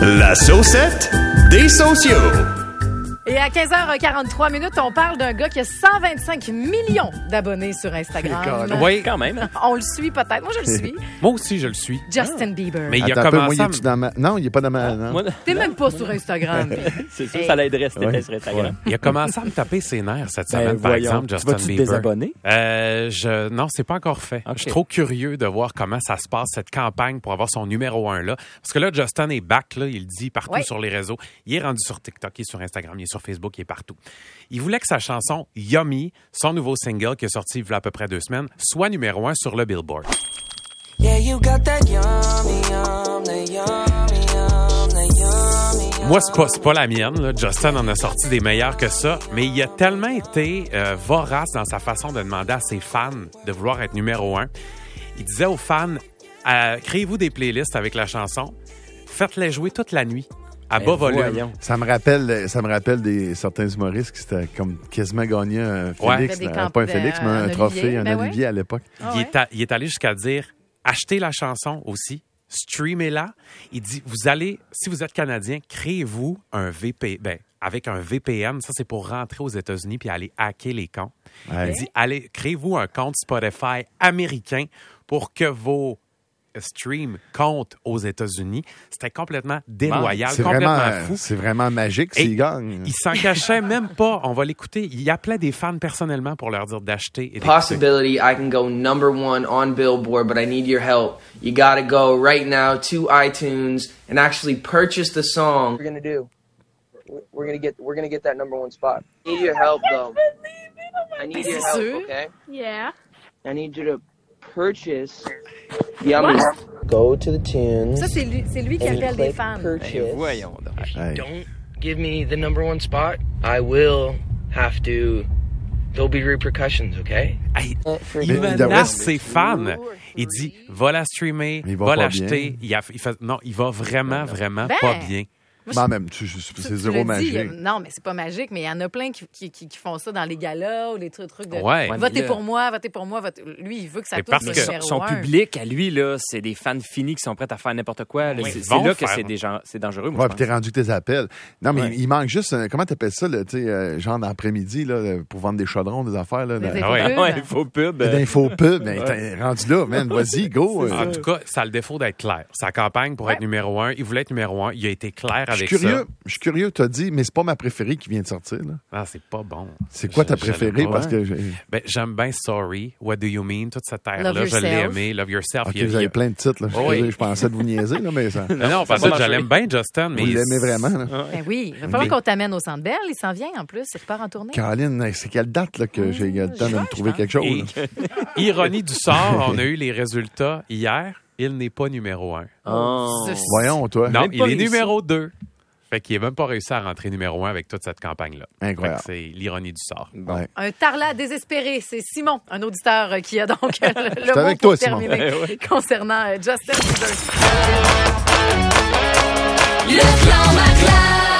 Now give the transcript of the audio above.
La saucette des sociaux. Et à 15h43, on parle d'un gars qui a 125 millions d'abonnés sur Instagram. Oui, quand même. On le suit peut-être. Moi, je le suis. Moi aussi, je le suis. Justin Bieber. Mais il a Attends un peu, commencé moi, il est-tu dans ma... Non, il n'est pas dans ma... Non. Moi, T'es même pas sur Instagram. c'est sûr, ça l'aiderait si t'étais Ouais. sur Instagram. Il a commencé à me taper ses nerfs cette semaine, par Voyons. exemple, Tu Justin vas-tu te Bieber. désabonner? Non, c'est pas encore fait. Ok. Je suis trop curieux de voir comment ça se passe, cette campagne, pour avoir son numéro 1 là. Parce que là, Justin est back, là, il le dit partout Ouais. sur les réseaux. Il est rendu sur TikTok, il est sur Instagram, il est sur Facebook, il est partout. Il voulait que sa chanson Yummy, son nouveau single qui est sorti il y a à peu près 2 semaines, soit numéro 1 sur le Billboard. Yeah, you got that yummy, yum, that yummy, yum, that yummy, yum. Moi, c'est pas la mienne. Là. Justin en a sorti des meilleurs que ça, mais il a tellement été vorace dans sa façon de demander à ses fans de vouloir être numéro 1. Il disait aux fans, créez-vous des playlists avec la chanson, faites-les jouer toute la nuit, à bas volume. Voyons. Ça me rappelle certains humoristes qui s'étaient comme quasiment gagné un Félix, Des pas un Félix, mais un trophée, Olivier. un Ben ouais. Olivier à l'époque. Ah Il, ouais? il est allé jusqu'à dire, achetez la chanson aussi, streamez-la. Il dit, si vous êtes Canadien, créez-vous un VPN. Avec un VPN, ça c'est pour rentrer aux États-Unis puis aller hacker les comptes. Ouais. Il dit, créez-vous un compte Spotify américain pour que vos streams comptent aux États-Unis. C'était complètement déloyal, C'est complètement vraiment, fou. c'est vraiment magique s'il gagne. Il s'en cachait même pas. On va l'écouter. Il appelait des fans personnellement pour leur dire d'acheter et d'écouter. Possibility I can go number 1 on Billboard, but I need your help. You gotta go right now to iTunes and actually purchase the song. We're gonna do. We're gonna get that number 1 spot. I need your help though. I need your c'est help, sûr. okay? Yeah. I need you to purchase Yummy. Go to the tunes. Ça, c'est lui qui and appelle des click fans. Purchase. Voyons donc. Hey. Don't give me the number 1 spot. I will have to. There'll be repercussions, okay? Hey, For il Mais menace devrait- ses fans. Il dit, va la streamer, Il va va pas l'acheter. Il va vraiment, vraiment Ben, pas bien. Non, même, c'est Tu zéro l'as magique. dit, non, mais c'est pas magique, mais il y en a plein qui font ça dans les galas ou les trucs de Ouais. votez mais pour moi, Lui, il veut que ça Mais touche parce le que numéro Son 1. public, à lui, là, c'est des fans finis qui sont prêts à faire n'importe quoi. Là. Oui, C'est ils vont là que faire. c'est dangereux, moi, Ouais, je puis t'es rendu tes appels. Non, mais Ouais. il manque juste, comment t'appelles ça, là, tu sais, genre d'après-midi, là, pour vendre des chaudrons, des affaires, là. Des Des infos ouais. pubs. Ouais, il faut pub. infos pub, mais t'es rendu là, man. Vas-y, go. En tout cas, ça a le défaut d'être clair. Sa campagne pour être numéro 1, il voulait être numéro 1. Il a été clair Je suis avec curieux, ça. t'as dit, mais c'est pas ma préférée qui vient de sortir, là. Ah, c'est pas bon. C'est quoi ta Je l'aime préférée? pas. Parce que, J'aime bien Sorry, What Do You Mean, toute cette terre-là. Love Je l'ai Yourself. aimé. Love Yourself. ok, vous avez plein de titres, là. Oui. Je pensais de vous niaiser, là, mais ça. Non, parce que je l'aime bien, Justin, mais... Vous l'aimez vraiment, là. Ben oui, il va falloir qu'on t'amène au Centre Bell. Il s'en vient en plus. Il repart en tournée. Caroline, c'est quelle date, là, que j'ai eu le temps de me juin, trouver je quelque chose, Et, là? ironie du sort, on a eu les résultats hier. Il n'est pas numéro 1. Oh. Sus. Voyons, toi. Non, Même il pas est réussi. numéro 2. Fait qu'il n'a même pas réussi à rentrer numéro 1 avec toute cette campagne-là. Incroyable. Fait que c'est l'ironie du sort. Ouais. Un tarlat désespéré, c'est Simon, un auditeur qui a donc le mot avec pour toi, Simon. terminer concernant Justin Bieber. Le clan Maclin.